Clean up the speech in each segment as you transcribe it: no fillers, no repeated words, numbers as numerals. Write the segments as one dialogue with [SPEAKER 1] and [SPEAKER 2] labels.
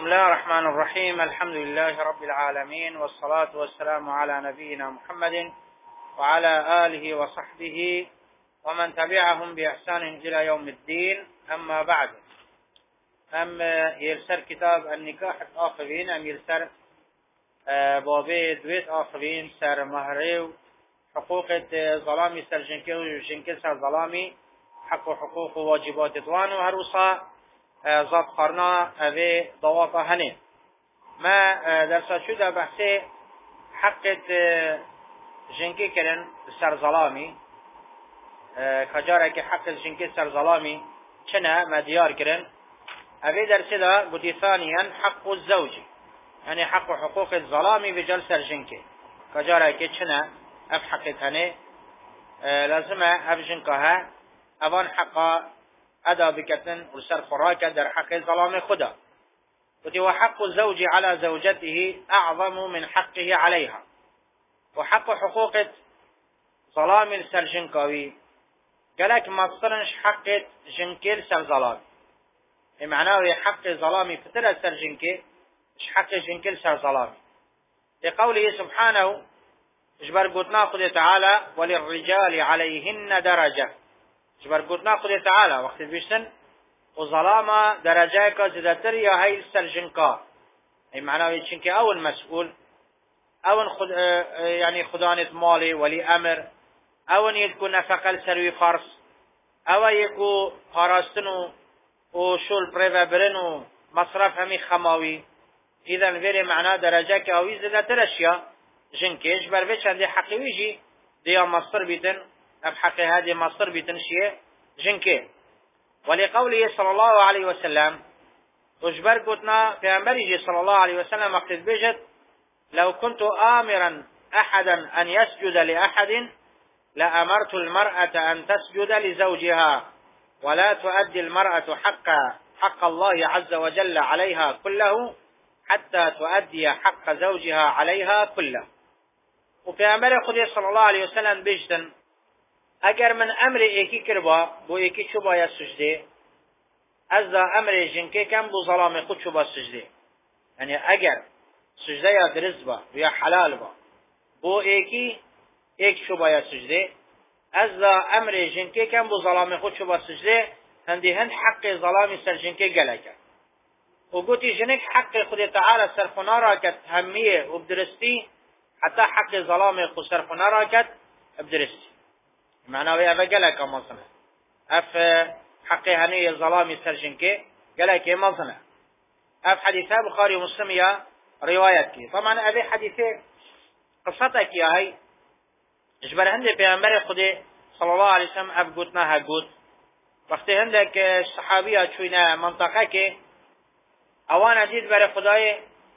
[SPEAKER 1] بسم الله الرحمن الرحيم. الحمد لله رب العالمين، والصلاة والسلام على نبينا محمد وعلى آله وصحبه ومن تبعهم بإحسان إلى يوم الدين. أما بعد، يرسل كتاب النكاح آخرين يرسل بابي دويت آخرين سر مهريو حقوق ظلامي سر جنكي سر ظلامي حقوق واجبات دوان وهروسا ذات قرنا اوه ضوافه هنه ما درسا شده بحثه حق جنكي کرن سر ظلامی کجاره که حق جنكي سر ظلامی چنه ما دیار کرن اوه درسه دا قد ثانيا حق الزوج يعني حقوق الظلامي بجل سر جنكي کجاره که چنه اف حقت هنه لازمه اف جنكها اوان حقا ادا بكتن ورسر خوراك در حق ظلام خدا. وحق الزوج على زوجته اعظم من حقه عليها. وحق حقوق ظلام السر جنكاوي قالك مصرنش حق جنكيل سر ظلام معناه حق ظلامي فتر سر جنكي مش حق جنكيل سر ظلامي لقوله سبحانه اجبر قلتنا خده تعالى وللرجال عليهن درجة جبر قلتنا خده تعالى وقت بيشتن وظلامة درجة كزدتر يا هاي السرجنكا اي معناه چنك اول مسؤول اول يعني خدانة مالي ولي امر اول يكو نفقل سروي فرس اول يكو خاراستنو وشول بريفا برنو مصرف همي خماوي اذا غير معناه درجة كاوي زدتر اشياء جنكيش بر بيش عندي حقي ويجي ديا مصر بيتن أبحق هذه مصر بتنشيه جنكي. ولقوله صلى الله عليه وسلم أجبر قلتنا في أمره صلى الله عليه وسلم وقت بجد لو كنت آمرا أحدا أن يسجد لأحد لأمرت المرأة أن تسجد لزوجها ولا تؤدي المرأة حق الله عز وجل عليها كله حتى تؤدي حق زوجها عليها كله. وفي أمره خده صلى الله عليه وسلم بجد اگر من امر ایکی کربا بو ایکی چو باید سجده از دا امر جنکه کم بو ظلام خود چو باید سجده یعنی اگر سجده یا درست با یا حلال با بو ایکی ایک چو باید سجده از دا امر جنکه کم بو ظلام خود چو باید سجده هندی هند حق ظلامی سر جنکه گله کرد و گوتی جنک حق خود تعالی سرخونا را کد همیه و بدرستی حتی حق ظلام خود سرخونا را کد بدرستی معناه أبا قالك مصنع أف حقي هني الظلام السرجنكي قالك مصنع أف حديثة بخاري ومسلم روايتك طبعا أبي حديثة قصتك يا هاي إجبر عندك في أمر خدي صلى الله عليه وسلم أف قوتنا هقوت وقت عندك الصحابية شوينا منطقة أوانا جيد بر خداي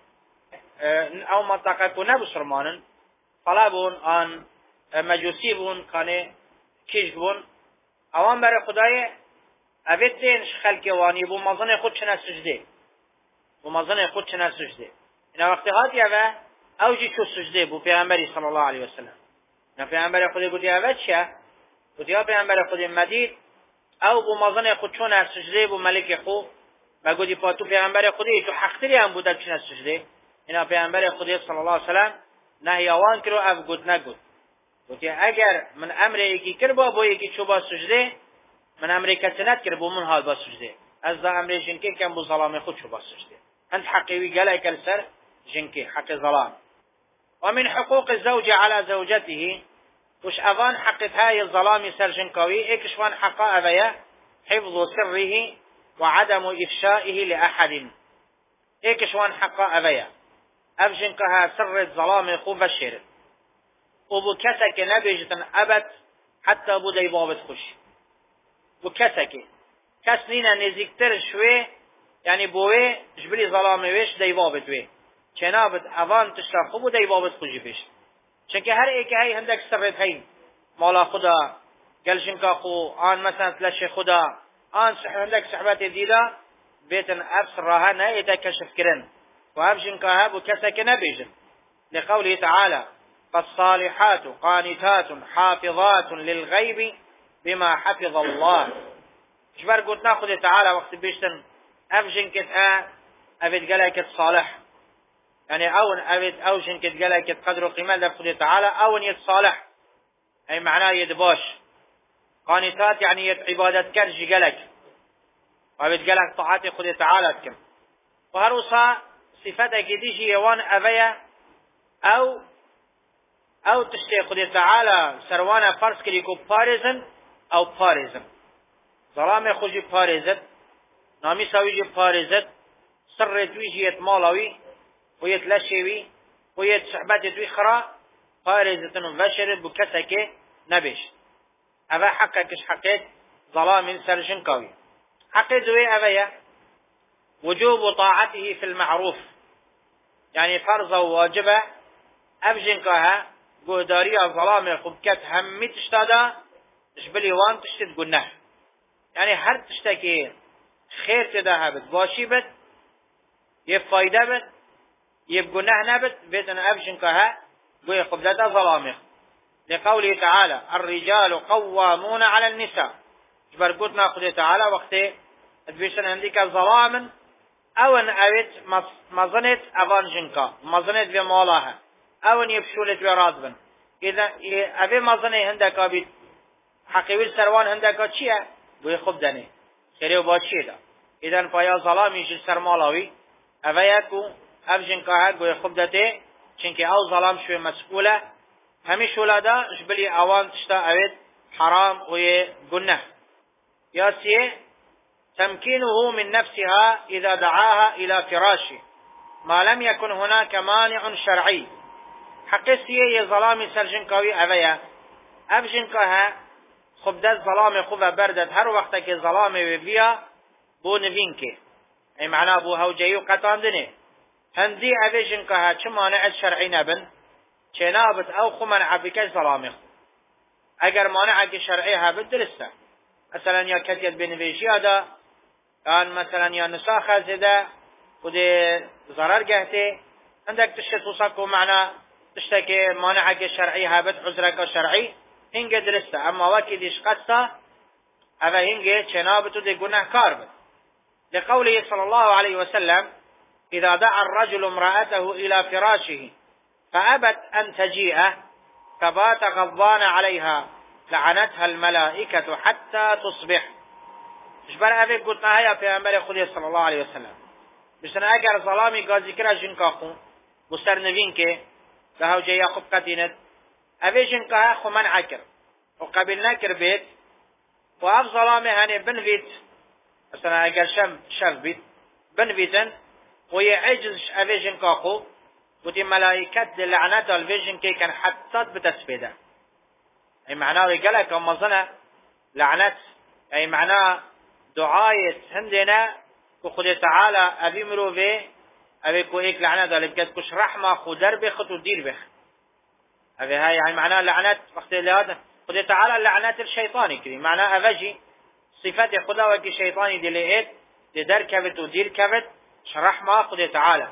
[SPEAKER 1] أو منطقة كنا بسرمان طلبون أن مجوسی بون کانه کش بون اوان برای خدای اویتینش خلق وانی بو مازن خود چنه سجده بو مازن خود چنه سجده اینا وقتی هاتی اوه اوجی چو سجده بو پیغمبری صلی الله علیه وسلم اینا پیغمبر خودی گوتی اوه چه گوتی ها پیغمبر خودی مدید او بو مازن خود چونه سجده بو ملک خود و گوتی پاتو پیغمبر خودی تو حقتری هم بوده چنه سجده اینا پیغمبر خودی صلی الله علیه وسلم نهی اوان کرو او گوت نگوت وقتی اگر من امر یکی کر با یکی چو با سجده من امر کسنت کر با من حال با سجده از دا امر جنکی کم بو ظلام خود چو با سجده انت حقیوی گله کل سر جنکی حق ظلام. ومن حقوق الزوج على زوجته وش اوان حقت هاي الظلام سر جنكاوي اكشوان حقا اويا حفظ سره وعدم افشائه لاحد اكشوان حقا اويا اف جنكها سر الظلام خو بشر وبو كسك نبيجتن أبد حتى بو دي بابت خوش بو كسك كسنين نزيكتر شوي يعني بوه جبلي ظلامي ويش دي بابت وي چنابت اوان تشرف بو دي بابت خوشي بيش چنك هر ايك هاي هندك سرت هاي مالا خدا قل شنكا خو آن مثلا تلش خدا آن هندك صحبات ديدا بيتن أبس راها نايتا كشف كرن وهب شنكا هابو كسك نبيجن لقوله تعالى فالصالحات قانتات حافظات للغيب بما حفظ الله. جبر قلت ناخذ تعالى وقت بيشتن افجن كت أبد قالك صالح يعني أو جنك قالك قدر وقيمة لفقه تعالى أو يتصالح أي معناه يدباش قانتات يعني عبادة كرج قالك وأبد قالك طاعات خده تعالى كم وهروسا صفتك ديجي يوان أبيا أو تشتي خده تعالى سروانا فرس كريكو بارزن أو بارزن ظلام خوجي بارزت نامي ساويجي بارزت سرت ويجي يتمالوي ويتلشيوي ويتشعبات يتوي خرا بارزتن وفشرت بكسك نبش أبا حقكش حقيت ظلام سرجنكوي حقيت دوي أبايا وجوب طاعته في المعروف يعني فرض وواجبة أبجنكها قهدارية ظلام خبكت همي تشتادا جبلي وان تشتد قناه يعني هر تشتكي خير تداها بت باشي بت يب فايدة بت يب قناه نبت بيتنا أبجنكها قوي قبلتا ظلامه لقوله تعالى الرجال قوامون على النساء جبر قلتنا قوله تعالى وقت ادبيشن عندك ظلاما او ان اويت مظنت افان جنكا مظنت في مولاها او ان يبشولت ورادبن اذا ابي مظنه عندك ابي حقيقي سروان عندك چيه قوي خب دني خيره باشي دا اذا فيا ظلام يجي سرمالاوي اوياكو اب جنكا قوي خب دته چونك او ظلام شوي مسؤوله هميش ولادا جبلي اوان تشتا اويت حرام وي گناه ياسيه تمكينه من نفسها إذا دعاها إلى فراشه ما لم يكن هناك مانع شرعي حقيسيه يظلام سرجنكوي أبيا أبجنكها خبدت ظلام خوبة بردت هر وقتك ظلام ببيا بو نفينك أي معنى بو هوجيو قطان دني هندي أبجنكها چه مانع شرعي نبن چه نابت أو خمن عبك ظلامه اگر مانع شرعي هابت درسته مثلا یا کتیت بنویشی دا آن مثلا یا نساخ زده و ده ضرر گهته عندك تشتوصك ومعنى تشتكي مانعك شرعي هابت عذرك شرعي هنگه درسته اما وكي ديش قصة اوه هنگه چنابتو ده گناه كار بد لقوله صلى الله عليه وسلم إذا دعا الرجل امرأته إلى فراشه فأبت أن تجيئه فبات غضبان عليها لعنتها الملائكة حتى تصبح جبر أبي قلتنا هيا في أمر خدي صلى الله عليه وسلم بسنا أجر ظلامي قاضي كرا جنكاخو بسر نبينك لهو جي يقب قتينت أبي جنكا خو من عكر وقبل نكر بيت وأب ظلامي هاني بنفيت بسنا أجر شف بيت بنفيتن ويعجز أبي جنكاخو ودي ملائكة لعنتها الفيجن كي كان حتى بتسبيده أي معناه قالك أما ظنه لعنت أي معناه دعاية هندنا وخد تعالى أبي مروفي أبي كويك لعنت اللي بجد كش رحمة خدر بخط ودير بخ أبي هاي يعني معناه لعنت وقت اللي هذا خد تعالى لعنت الشيطاني كذي معناه أفجي صفات خدا وكي شيطاني دليت لدر كبت ودير كبت شرحمة خد تعالى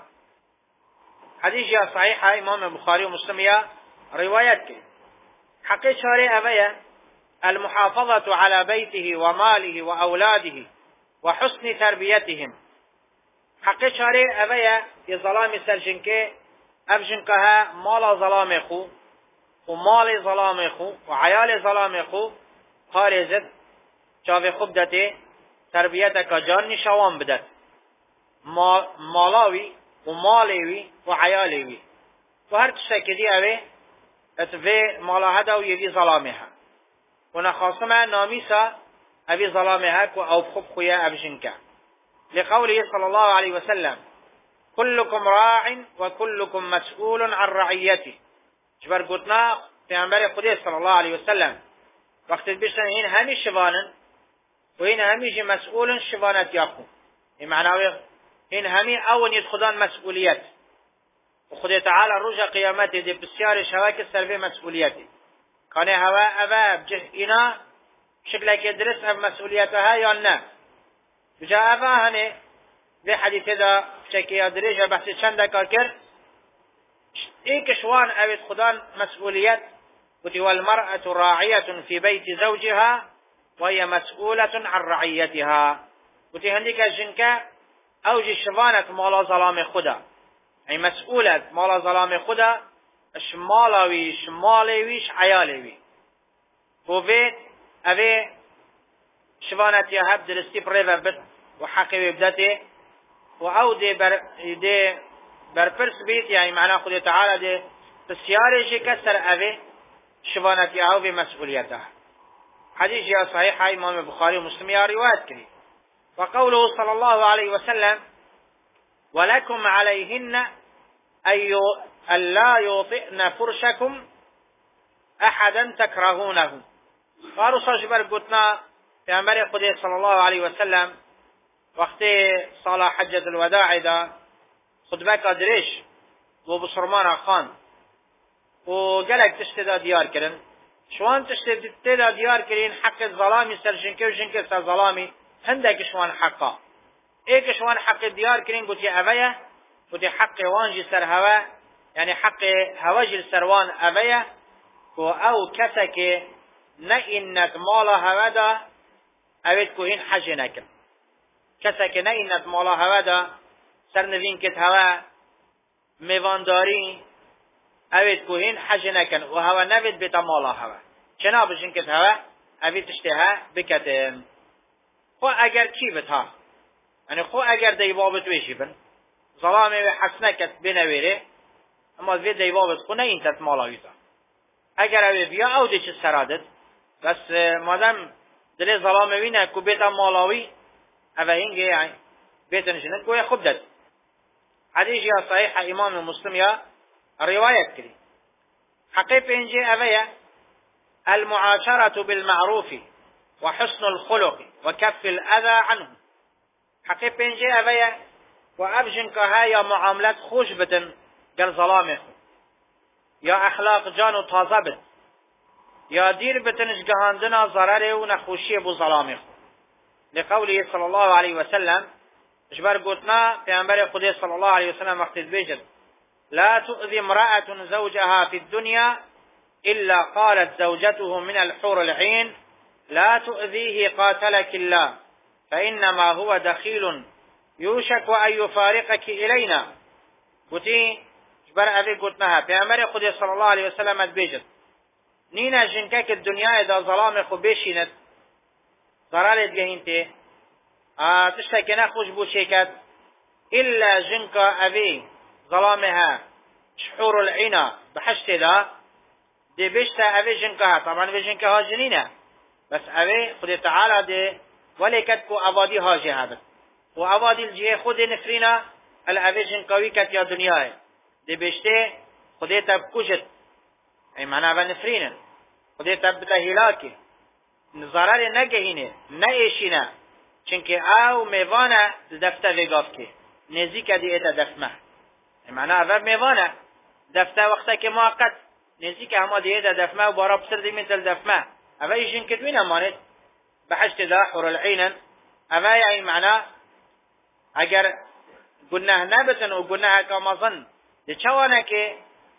[SPEAKER 1] حديث يا صحيحة إمام البخاري ومسلم يا روايتك حقي شارع أبيا المحافظة على بيته وماله وأولاده وحسن تربيتهم حقي شارع أبيا يظلام سرجنك أبجنكها مال ظلام خو ومال ظلام خو وعيال ظلام خو خارزت شاف خبدته تربيتك جان نشوان بدت مالاوي ومالوي وعيالوي وهر تشكدي أبي اتفي مالا هدا ويبي ظلامها ونخاصمها ناميسا أبي ظلامها أو بخب خويا أبجنكا لقوله صلى الله عليه وسلم كلكم راع وكلكم مسؤول عن رعيته جبر قلتنا في أنبار قدير صلى الله عليه وسلم وقت بيشتن هين همي شبانا وهين همي مسؤول شبانات ياكو معناه هين همي أول يدخلان مسؤوليات وخدي تعالى رجع قيامته دي بسيار شواك السلبي مسؤوليته كان هوا أبا بجه إنا شكلك يدرس أب مسؤوليتها يالنا بجاء أبا هني ذي حديث دا شكي يدرس بحث چند كاكر ايك شوان أبد خدان مسؤوليات والمرأة راعية في بيت زوجها وهي مسؤولة عن رعيتها وتي هنديك جنكا او جي شوانت مالا ظلام خدا اي مسؤولة مالا ظلام خدا شمالاوي شمالويش عيالوي وفيت اوه شوانت يهب دلستي بريفا بت وحقي بدته او دي برپرس بيت يعني معناه خدا تعالى دي بسياري شي كسر اوه شوانت يهو بمسؤوليته. حديث يا صحيح امام البخاري ومسلم يا رواية كريم. وقوله صلى الله عليه وسلم ولكم عليهن أن لا يوطئن فرشكم أحدا تكرهونه. قالوا صجبر قلتنا في أمر قدس صلى الله عليه وسلم وقت صلاة حجة الوداع دا خطبه قدرش وبصرمان خان وقالك تشتدا ديار كرن شوان تشتدا ديار كرين حق الظلامي سر جنكي وجنكي سر ظلامي هندك شوان حقا ايك شوان حق ديار كرين قلت يا أبايا قلت حق وانجي سر هوا يعني حق هواجي سروان أبايا او كسك نئنت مالا هوا دا اوید کوهین حج نکن کسک نئنت مالا هوا دا سر نوین کت هوا میوانداری اوید کوهین حج نکن و هوا نوید بیتا مالا هوا چنا بشن کت هوا اوید تشتها بکتن خو اگر کی بتا یعنی خو اگر دیوابت ویشی بن ظلامه و حسنکت بنویره اما وی دیوابت خو نئنتت مالا ویتا اگر اوی بیا او دیچ سرادت بس مادم دل ظلامه وینه کو بیتا مالاوی اوه هنگه يعني بیتا نشنن کو خوب داد. حدیث یا صحیح امام مسلم یا روایت کری حقیق انجی اوه المعاشرة بالمعروف وحسن الخلق وكف الأذى عنه. حقیق انجی اوه و ابجن که ها معاملات خوش بتن قل ظلامه یا اخلاق جانو تازه بد یا دیر بتنش گهاندنا ضرر و نخوشی بو ظلامه لقوله صلی الله علیه وسلم اجبر قلتنا پیامبر خدا صلی الله علیه وسلم وقت بيجد لا تؤذي امرأة زوجها في الدنيا إلا قالت زوجته من الحور العين لا تؤذيه قاتلك الله فإنما هو دخيل يوشك أن يفارقك إلينا. قلتي بر اوی گوتنها پیامبر خدا صلی الله علیه وسلم اد بیجد نینا جنکه که دنیا دا ظلام خو بشیند ضرر گهینته تشتاک نخوش بو شیکت الا جنکه اوی ظلامها شحور العینا بحشت دا دی بشتا اوی جنکه طبعا اوی جنکه ها جنینه بس اوی خدا تعالی دی ولیکت کو اوادی ها جهبت و اوادی الجه خود نفرینا الاوی جنکوی کت یا دنیاه دی بشته خودی تب کجت ای معنی و نفرینن خودی تب بتا هلاکی ضرر نگهینه نه ایشینه چنکه او میوانه دفته وگاف که نزیک دی ایتا دفمه ای معنی او میوانه دفته وقتا که موقت نزیک همه دی ایتا دفمه و بارا بسر دی منتل دفمه او ایشین کدوین امانت بحشت دا حور العینن او ای معنی اگر گناه نبتن و گناه کامازن دی چوانه که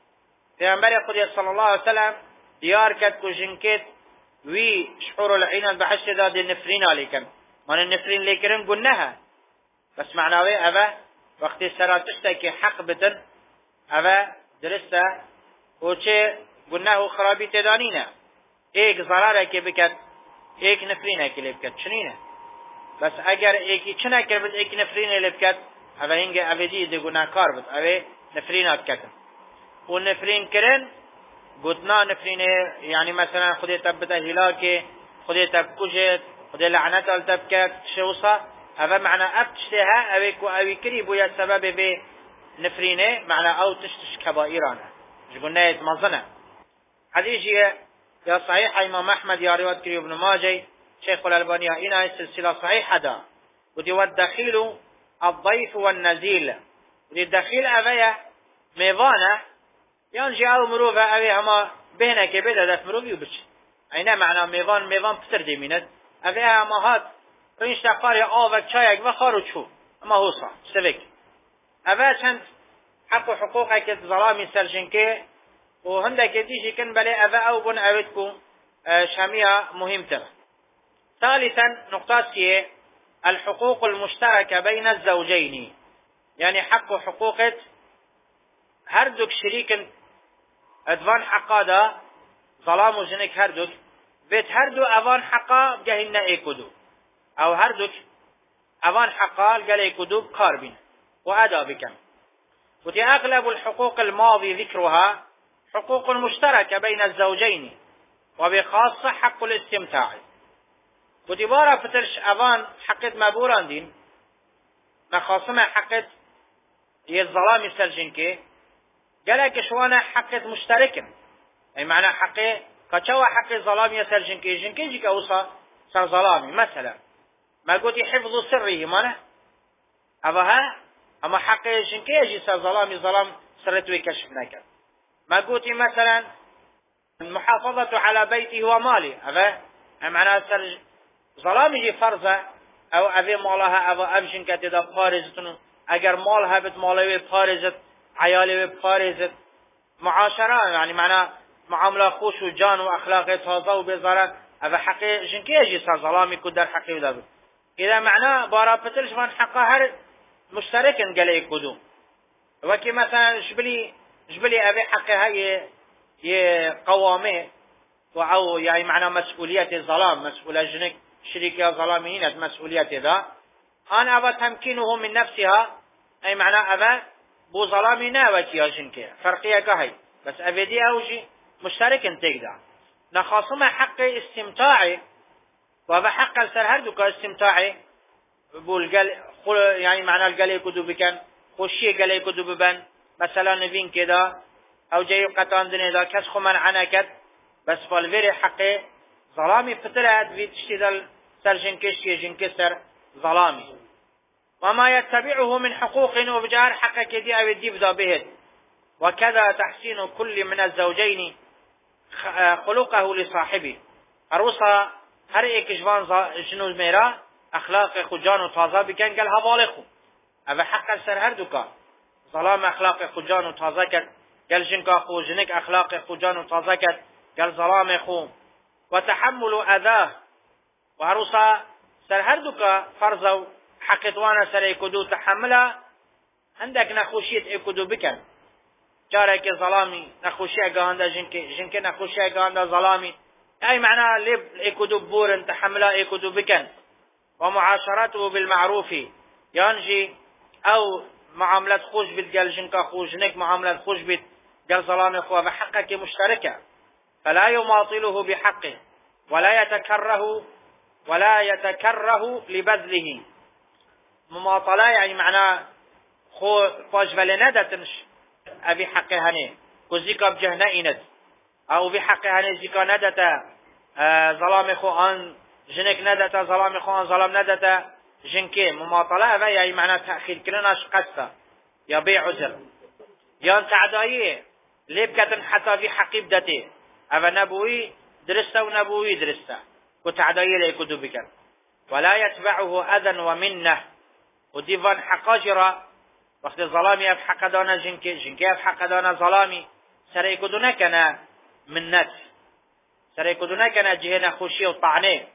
[SPEAKER 1] پیامبر خدا صلی الله علیه وسلم دیار کرد که جنکت وی شعور العینان بحشت داد نفرین آلیکن من نفرین لیکرن گناه بس معناوی اوه وقتی سراتشتا که حق بتن اوه درسته و چه گناه و خرابی تدانینه ایک ضراره که بکد ایک نفرینه که لبکد چنینه بس اگر ایکی چنه کرد ایک نفرینه لبکد اوه هنگه اوه دی گناه کار بد اوه نفرینات کردن و نفرین کرن گوتنا نفرینه یعنی مثلا خودی تب بتا هلاکه خودی تب کجت خودی لعنت ال تب کرد شوصا اوه معنی اب تشتها اوه کو اوه کری بویا سبب به نفرینه معنی او تشتش کبائرانه جگونه اتمازنه حدیثیه یا صحیح امام احمد یا روایت کری ابن ماجه شیخ الالبانی اینا سلسله صحیح دا ودی والدخیل الضيف والنزيل ودی دخیل اوه میوانه یان جاو مروفه اوی هما بهنه که بده دست مروفی و بچ اینه معنا میوان پسر دیمیند اوی هما هات رینش تقاری آوک چایک و خارو چو اما حوصا سوک اوی چند حق و حقوقه که ظلامی سرجنکه و هنده که دیشی کن بله اوی او بن اوید کو شمیه مهم تر. ثالثا نقطات که الحقوق المشتركة بين الزوجين، يعني حق حقوقة هردك شريك ادوان حقا دا ظلام و جنك هردك بيت هردو اوان حقا بجهن ايكودو او هردك اوان حقا قال ايكودو بقاربين وأدا بكم. وتي أغلب الحقوق الماضي ذكرها حقوق مشتركة بين الزوجين وبخاصة حق الاستمتاع. وتي بارا فترش أظان حقت مابوران دين مخاصمة حقت يالظلام السرجنكي قالك شوانا حقت مشتركة، أي معنى حقي كتشوى حق الظلام يسرجنكي جنكي جيك أوصى صار ظلامي مثلا ما قلت حفظ سره مانا أبها اما حق جنكي يجي صار ظلام سرتوي كشف نكر. ما قلت مثلا المحافظة على بيته وماله هذا معناه سر ظلام يجي فرضه او ابي مالها او ابجن كتدا بارزتن اگر مالها بت مالوي بارزت عيالي بارزت معاشره يعني معناه معامله خوش وجان واخلاق تازه وبزاره هذا حق جنكي يجي صار ظلامي كدر حقي ولا اذا معناه بارا بتلش من حقها هر مشتركا قال يكودو وكي مثلا جبلي ابي حقي هي قوامه او يعني معنى مسؤوليه الظلام مسؤوليه جنك شريكه ظلامين مسؤوليه ذا انا ابى تمكينه من نفسها اي معنى ابى بو ظلامنا وكي جنك فرقيه كهي بس ابدي اوجي مشترك تقدر نخاصم حق استمتاعي وبحق السرهردك استمتاعي بقول قال يعني معنى القال يكدو بكن خوشي قال يكدو ببن مثلا نبين كده او جاي قطان دنيا دا كس خمن عنكت بس فالفيري حقي ظلامي فترات بتشتدل سرجن كشي جنكسر ظلامي وما يتبعه من حقوق وبجار حقك دي او الديب دا بهت وكذا تحسين كل من الزوجين خلقه لصاحبه اروسا هر ایک جنوز میرا اخلاق خو جان و تازه بکن گل حواله خو او حق سر هر دوکا ظلام اخلاق خو جان و تازه کد گل جنکا خو جنک اخلاق خو جان و تازه کد گل ظلام خو و تحمل اذاه و عروسا سر هر دوکا فرضو حق توانا سر اکدو تحمله عندك نخوشیت اکدو بکن جاره که ظلامی نخوشی اگانده جنک نخوشی اگانده ظلامی أي معناه لب إكدو بور تحملا إكدو بكن ومعاشرته بالمعروف ينجي أو معاملة خوش بيت قال جنكا خوش نك معاملة خوش بيت قال ظلام إخوة بحقك مشتركة فلا يماطله بحقه ولا يتكره لبذله مماطلة يعني معناه خو فاش فلندتنش أبي حقه هني كزيكا بجهنة إند او بحق هنه زكا ندتا ظلام خو ان جنك ندتا ظلام خو ان ظلام ندتا جنكي مماطله و يعني معنى تاخير كلناش قصه يا بيع عذر يا تعدايه لبكتن حتى في حقيب دته او نبوي درسته ونبوي درسته وتعدايه ليكدو بك ولا يتبعه اذى ومنه وديفان حقاجره وقت الظلامي في حق دانا جنكي في حق دانا ظلامي سريكدو نكنا من نفس سريكدو نكنا جهنا خوشي وطعنه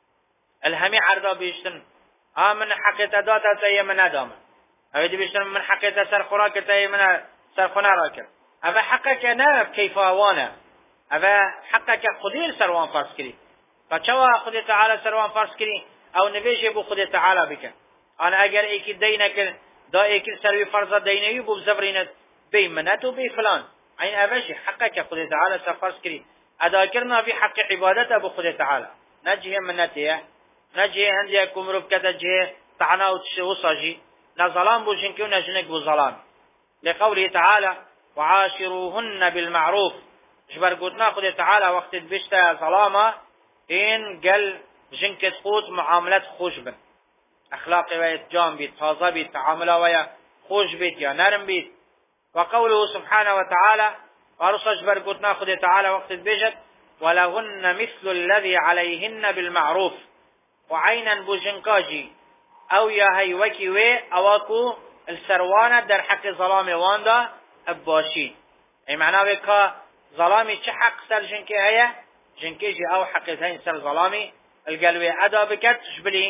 [SPEAKER 1] الهمي عرضا بيشتن من حقيقة داتا تايا من ادام اويدي بيشتن من حقيقة سرخوراك تايا من سرخونا راكر افا حقك ناب كيف وانا افا حقك خدير سروان فرس كري فچوا خدي تعالى سروان فرس كري او نبيش بو خدي تعالى بك انا اگر ايكي دينك دا ايكي سروي فرزا دينيو بو بزبرينت بي مناتو بي فلان عين أبشي حقك خدي تعالى سفرس كري أذاكرنا في حق عبادته أبو خدي تعالى نجيه من نتيه نجيه هندي كمرب كتجيه طعنا وصاجي نظلام بوجنكي ونجنك بظلام لقوله تعالى وعاشروهن بالمعروف جبر قلنا خدي تعالى وقت بشتا ظلامة إن قل جنك تخوت معاملات خوش بن أخلاقي ويت جام بيت تازه بيت تعامله ويا خوش بيت يا نرم بيت وقوله سبحانه وتعالى ورصج برقوتنا خذ تعالى وقت البجد ولهن مثل الذي عليهن بالمعروف وعينا بوجنكاجي او يا هي وكي اواكو السروانه در حق ظلام واندا اباشي اي معناه بك ظلامي چه حق سر جنكي هيا جنكيجي او حق هين سر ظلامي القلبي ادا بكت جبلي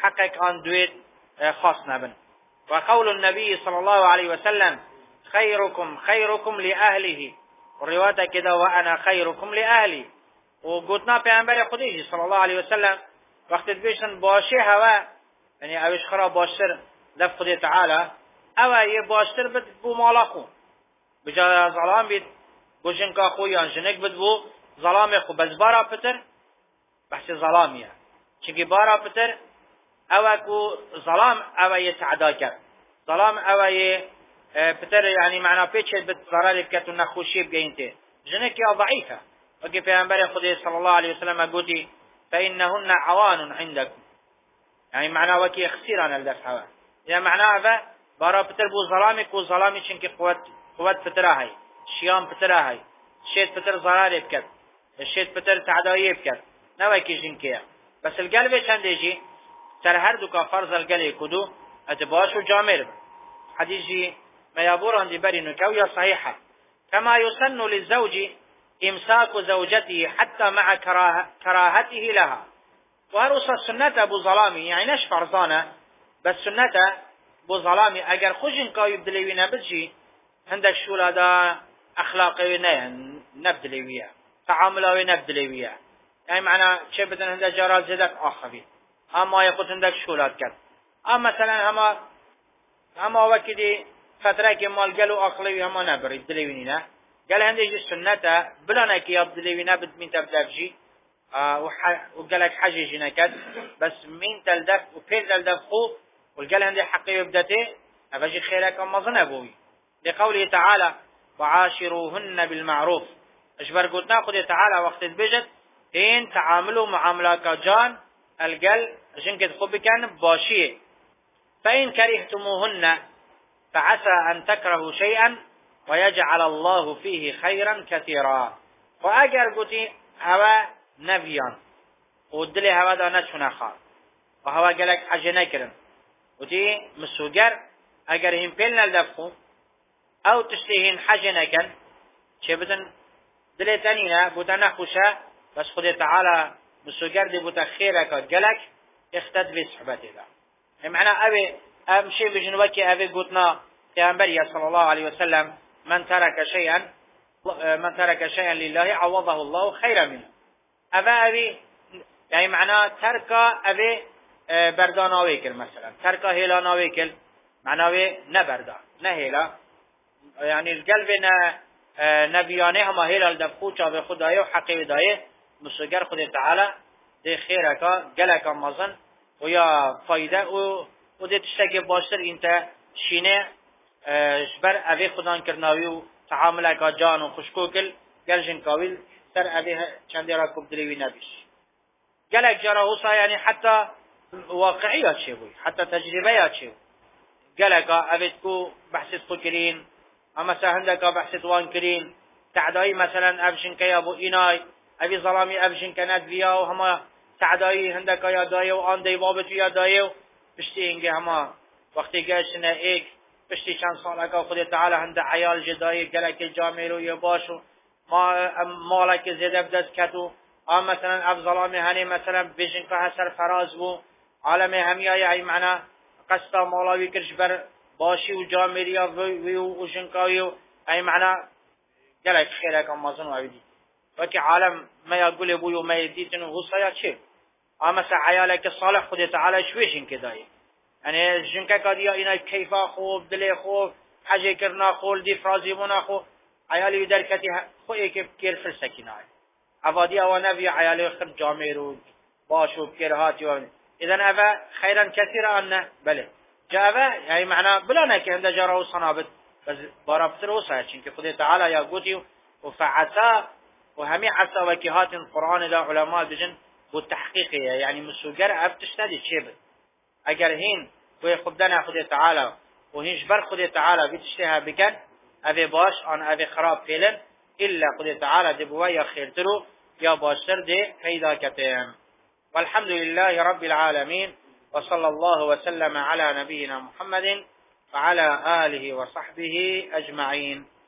[SPEAKER 1] حقك آن دويت خاص نبن. وقول النبي صلى الله عليه وسلم خيركم خيركم لأهله، والرواية كده وأنا خيركم لأهلي. وقلتنا پیغمبر خديجي صلى الله عليه وسلم وقت بيشن باشي هوا يعني اوش خراب باشتر لف خدي تعالى او يه باشتر بد بو مالاخو بجا ظلام بيت بوشن كاخو يان جنك بد بو ظلام خو بس بارا پتر بحث ظلامية چونكي بارا پتر او كو ظلام او يه تعدا كر ظلام او يه پتر يعني معنى بيتش بد ضرر بكتو نخوشي بگينته جنك يا ضعيفة وكي پیغمبر خدي صلى الله عليه وسلم قوتي فإنهن عوان عندكم يعني معنى وكي خسيران الدفع يعني معنى هذا بارا بتر بو ظلامك وظلامي چنك قوت بترا هاي شيام بترا هاي شيت بتر ضرار بكت الشيت بتر تعداية بكت نوكي جنكيا بس القلب چندجي تر هر دو كفرز القلب كدو اتباش وجامل حديثي ما يبور عندي بري نكوية صحيحة كما يسن للزوج إمساك زوجته حتى مع كراهته لها. وهروسا سنة أبو ظلامي يعني نش فرزانة بس سنة أبو ظلامي أجر خجن كايب بدلوينا بتجي عندك شو لدا أخلاقي نبدلوية تعاملي نبدلوية يعني معنى شيء بدن عندك جرال زدك آخرين أما يقول عندك شو لاد كذا أما مثلا أما وكدي فترة كمال قالوا أخلاقي أما نبري بدلوينا قال عندي السنة بلا نكي يبدلوينا بدمين تبدأ وقال لك حاجة جنكات بس مين تلدف وكيف تلدف خوب وقال عندي حقي يبدته أفجي خيرك أما ظنبوي لقوله تعالى وعاشروهن بالمعروف أشبر قلنا قد تعالى وقت البجت إن تعاملوا معاملات جان القل عشان كده خب كان باشيه فإن كرهتموهن فعسى أن تكرهوا شيئا ويجعل الله فيه خيرا كثيرا. وأجر قلت هوا نبيان ودلي هوا دا نشونا خار وهوا قالك حاجة نكرن ودي مسوجر اگر هم بيلنا الدفقو او تشتهين حاجة نكن چه بدن دلي تانينا بوتا نخوشا بس خود تعالى مسوجر دي بوتا خيرك قالك اختد بصحبته دا معنى اوه امشي بجنوكي اوه قلتنا پیغمبر صلى الله عليه وسلم من ترك شيئا لله عوضه الله خيرا منه اوه يعني معنى تركا اوه برداناوی کل مثلا ترکا هیلاناوی کل معناوی نبردا نه هیلا يعني القلب نبيانه هما هیلال دفقو چاوه خدایه و حقیه دایه مسوگر خود تعالی ده خیرکا گلکا مزن و یا فایده و ده تشتاکی باشتر انتا شینه شبر اوه خدان کرناوی و تعاملکا جان و خوشکو کل گل جنکاویل سر اوه چندی را کبدلیوی نبیش گلک جارا حوصا يعني حتى واقعيات شيء حتى تجربيات شيء قالك أبتكو بحثت فكرين أما سهندك بحثت وانكرين تعداي مثلا أبشن كي أبو إناي أبي ظلامي أبشن كنات بيا وهما تعداي هندك يا دايو وآن دي بابت يا دايو بشتي إنجي هما وقتی گشتنا ایک پشتی چند سال که خود تعالی هند عیال جدایی گلک جامعه و باشو ما مالک زیده بدست کتو مثلا افضلامی هنی مثلا بیشن که هسر فراز بو عالم همیای ای معنا قصد مالاوی کرش بر باشی و جامعه و شنکاوی و ای معنا گلک خیره که مازن و عیدی وکی عالم ما یقول بوی و ما یدیتن و غصه یا چه مثلا عیالک صالح خود تعالی شویشن که دایی يعني جنكا قاديا إنا كيفا خوب دلي خوب حاجة كرنا خول دي فرازيبونا خو عيالي دركتي خو إيكب كير فلسكينا عبادي أوانا في عيالي خرب جاميرو باشو بكيرهاتي وان إذن أفا خيرا كثيرا أنه بله جاء أفا يعني معنا بلانا كي هنده جاره صنابت بس بارابتر وصايا چنك خده تعالى يقوتي وفعسا وهمي عسا وكيهات القرآن دا علماء بجن والتحقيقية يعني مسوقر أفتشتدي تشيبت اگر هین و خوددن خود تعالی و هینش بر خود تعالی بیتشتها بکن اوه باش آن اوه خراب پیلن الا خود تعالی دی بوا یا خیرترو یا باشتر دی پیدا کتیم والحمد لله رب العالمين وصلى الله وسلم على نبينا محمد وعلى آله وصحبه أجمعين.